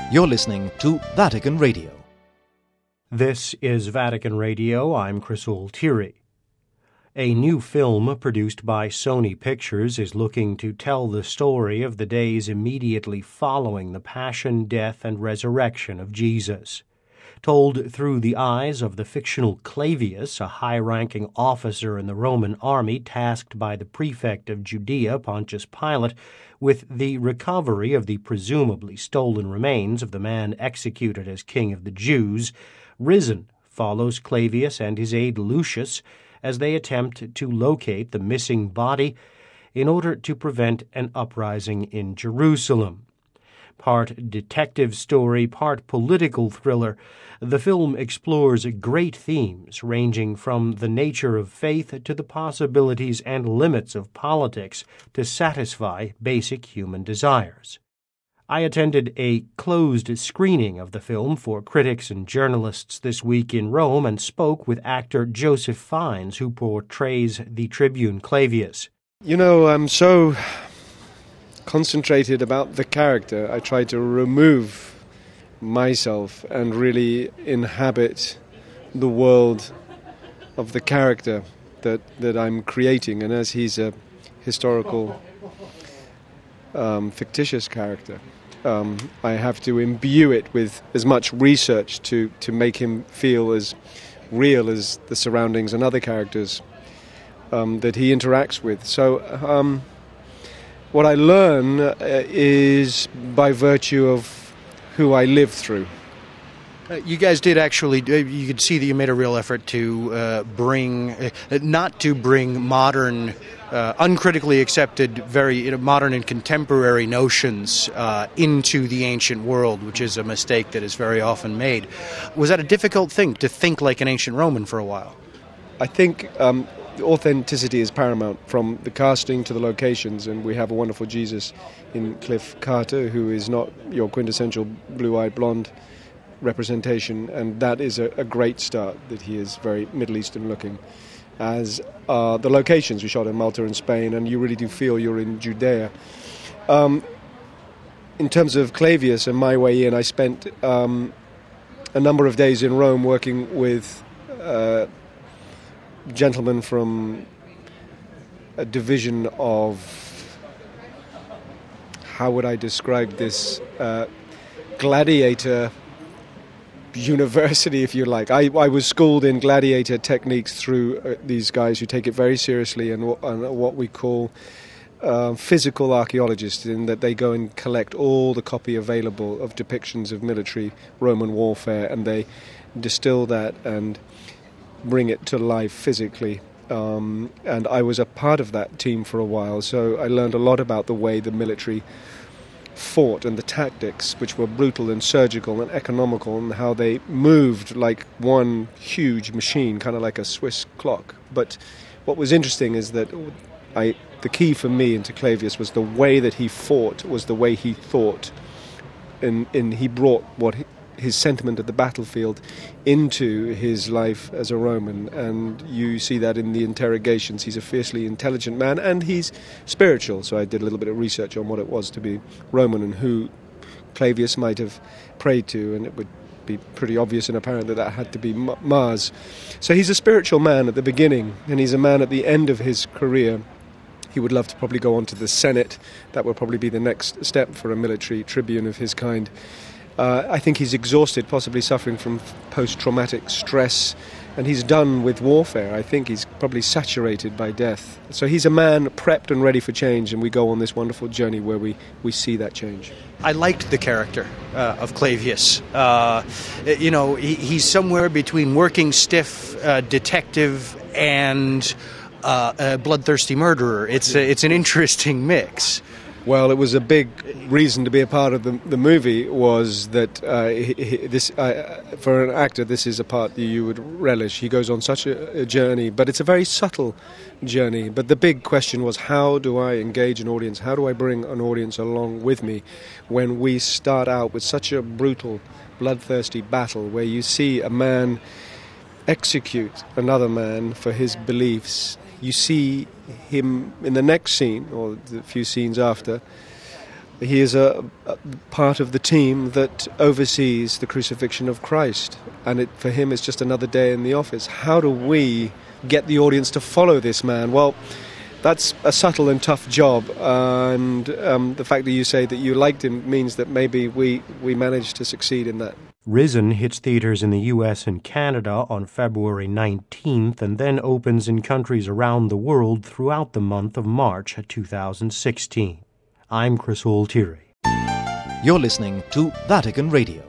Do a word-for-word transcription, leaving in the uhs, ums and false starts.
You're listening to Vatican Radio. This is Vatican Radio. I'm Chris Altieri. A new film produced by Sony Pictures is looking to tell the story of the days immediately following the passion, death, and resurrection of Jesus. Told through the eyes of the fictional Clavius, a high-ranking officer in the Roman army tasked by the prefect of Judea, Pontius Pilate, with the recovery of the presumably stolen remains of the man executed as king of the Jews, Risen follows Clavius and his aide Lucius as they attempt to locate the missing body in order to prevent an uprising in Jerusalem. Part detective story, part political thriller, the film explores great themes ranging from the nature of faith to the possibilities and limits of politics to satisfy basic human desires. I attended a closed screening of the film for critics and journalists this week in Rome and spoke with actor Joseph Fiennes, who portrays the Tribune Clavius. You know, I'm so concentrated about the character. I try to remove myself and really inhabit the world of the character that, that I'm creating. And as he's a historical, um, fictitious character, um, I have to imbue it with as much research to, to make him feel as real as the surroundings and other characters um, that he interacts with. So um, what I learn uh, is by virtue of who I live through. Uh, you guys did actually, uh, you could see that you made a real effort to uh, bring, uh, not to bring modern, uh, uncritically accepted, very you know, modern and contemporary notions uh, into the ancient world, which is a mistake that is very often made. Was that a difficult thing, to think like an ancient Roman for a while? I think um, authenticity is paramount, from the casting to the locations, and we have a wonderful Jesus in Cliff Carter, who is not your quintessential blue-eyed blonde representation, and that is a, a great start, that he is very Middle Eastern looking, as are the locations. We shot in Malta and Spain, and you really do feel you're in Judea. Um, in terms of Clavius and my way in, I spent um, a number of days in Rome working with uh, gentlemen from a division of, how would I describe this, uh, gladiator university, if you like. I, I was schooled in gladiator techniques through uh, these guys who take it very seriously, and, w- and what we call uh, physical archaeologists, in that they go and collect all the copy available of depictions of military Roman warfare, and they distill that and bring it to life physically. Um, and I was a part of that team for a while, so I learned a lot about the way the military fought and the tactics, which were brutal and surgical and economical, and how they moved like one huge machine, kind of like a Swiss clock. But what was interesting is that I, the key for me into Clavius was the way that he fought, was the way he thought, and, and he brought what he, his sentiment of the battlefield into his life as a Roman, and you see that in the interrogations. He's a fiercely intelligent man, and he's spiritual, so I did a little bit of research on what it was to be Roman and who Clavius might have prayed to, and it would be pretty obvious and apparent that that had to be Mars. So he's a spiritual man at the beginning, and he's a man at the end of his career. He would love to probably go on to the Senate. That would probably be the next step for a military tribune of his kind. Uh, I think he's exhausted, possibly suffering from post-traumatic stress, and he's done with warfare. I think he's probably saturated by death. So he's a man prepped and ready for change, and we go on this wonderful journey where we, we see that change. I liked the character uh, of Clavius. Uh, you know, he, he's somewhere between working stiff uh, detective and uh, a bloodthirsty murderer. It's a, it's an interesting mix. Well, it was a big reason to be a part of the, the movie, was that uh, he, he, this uh, for an actor, this is a part that you would relish. He goes on such a, a journey, but it's a very subtle journey. But the big question was, how do I engage an audience? How do I bring an audience along with me when we start out with such a brutal, bloodthirsty battle where you see a man execute another man for his beliefs? You see him in the next scene, or the few scenes after, He is a, a part of the team that oversees the crucifixion of Christ, and it, for him it's just another day in the office. How do we get the audience to follow this man? Well, that's a subtle and tough job, and um, the fact that you say that you liked him means that maybe we, we managed to succeed in that. Risen hits theaters in the U S and Canada on February nineteenth and then opens in countries around the world throughout the month of March two thousand sixteen. I'm Chris Altieri. You're listening to Vatican Radio.